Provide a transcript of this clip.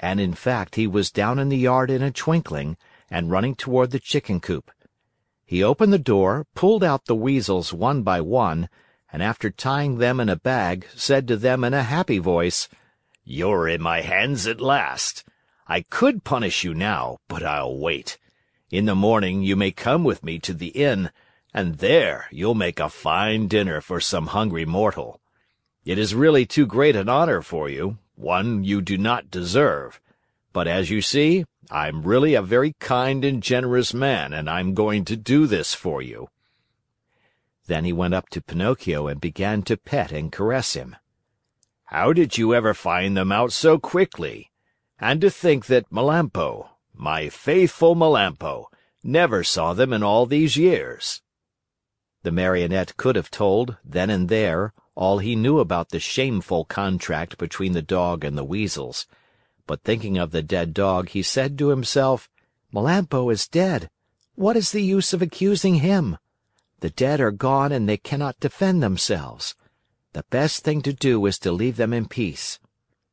and in fact he was down in the yard in a twinkling, and running toward the chicken coop. He opened the door, pulled out the weasels one by one, and after tying them in a bag, said to them in a happy voice, "You're in my hands at last. I could punish you now, but I'll wait. In the morning you may come with me to the inn, and there you'll make a fine dinner for some hungry mortal. It is really too great an honor for you, one you do not deserve. But as you see, I'm really a very kind and generous man, and I'm going to do this for you." Then he went up to Pinocchio and began to pet and caress him. "How did you ever find them out so quickly? And to think that Melampo, my faithful Melampo, never saw them in all these years." The Marionette could have told, then and there, all he knew about the shameful contract between the dog and the weasels. But thinking of the dead dog, he said to himself, "Melampo is dead. What is the use of accusing him? The dead are gone and they cannot defend themselves. The best thing to do is to leave them in peace.